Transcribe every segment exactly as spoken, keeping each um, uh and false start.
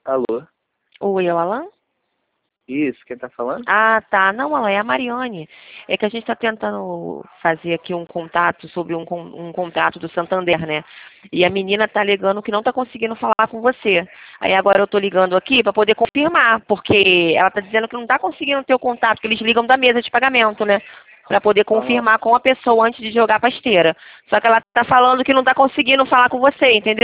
Alô? Oi, é o Alan? Isso, quem tá falando? Ah, tá. Não, Alan, é a Mariane. É que a gente está tentando fazer aqui um contato sobre um, con- um contrato do Santander, né? E a menina tá alegando que não tá conseguindo falar com você. Aí agora eu tô ligando aqui para poder confirmar, porque ela tá dizendo que não tá conseguindo ter o contato, que eles ligam da mesa de pagamento, né? Para poder Ah, confirmar com a pessoa antes de jogar pra esteira. Só que ela tá falando que não tá conseguindo falar com você, entendeu?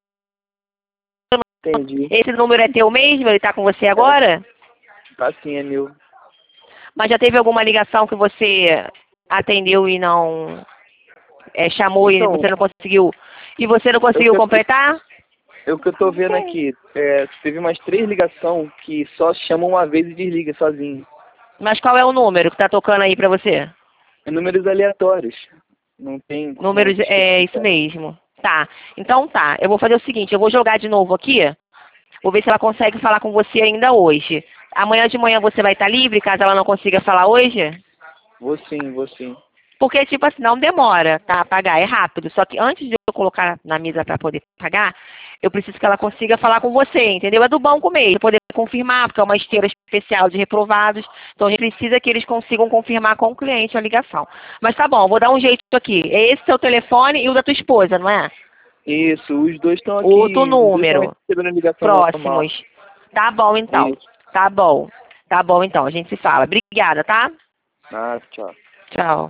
entendi. Esse número é teu mesmo? Ele tá com você É, agora? tá sim, é meu. Mas já teve alguma ligação que você atendeu e não é, chamou e Então, você não conseguiu e você não eu conseguiu que, completar? eu que eu tô vendo aqui, é, teve umas três ligações que só chamam uma vez e desliga sozinho. Mas qual é o número que tá tocando aí pra você? É números aleatórios. Não tem como Números, é isso especificar. mesmo. Tá. Então tá. Eu vou fazer o seguinte, eu vou jogar de novo aqui. Vou ver se ela consegue falar com você ainda hoje. Amanhã de manhã você vai estar livre, caso ela não consiga falar hoje? Vou sim, vou sim. Porque, tipo assim, não demora, tá? Pagar, é rápido. Só que antes de eu colocar na mesa para poder pagar, eu preciso que ela consiga falar com você, entendeu? É do banco mesmo, poder confirmar, porque é uma esteira especial de reprovados. Então a gente precisa que eles consigam confirmar com o cliente a ligação. Mas tá bom, eu vou dar um jeito aqui. É esse seu telefone e o da tua esposa, não é? Isso, os dois estão Outro aqui, os dois estão número. recebendo ligação normal. Próximos. Tá bom, então. Isso. Tá bom. Tá bom, então. A gente se fala. Obrigada, tá? Ah, tchau. Tchau.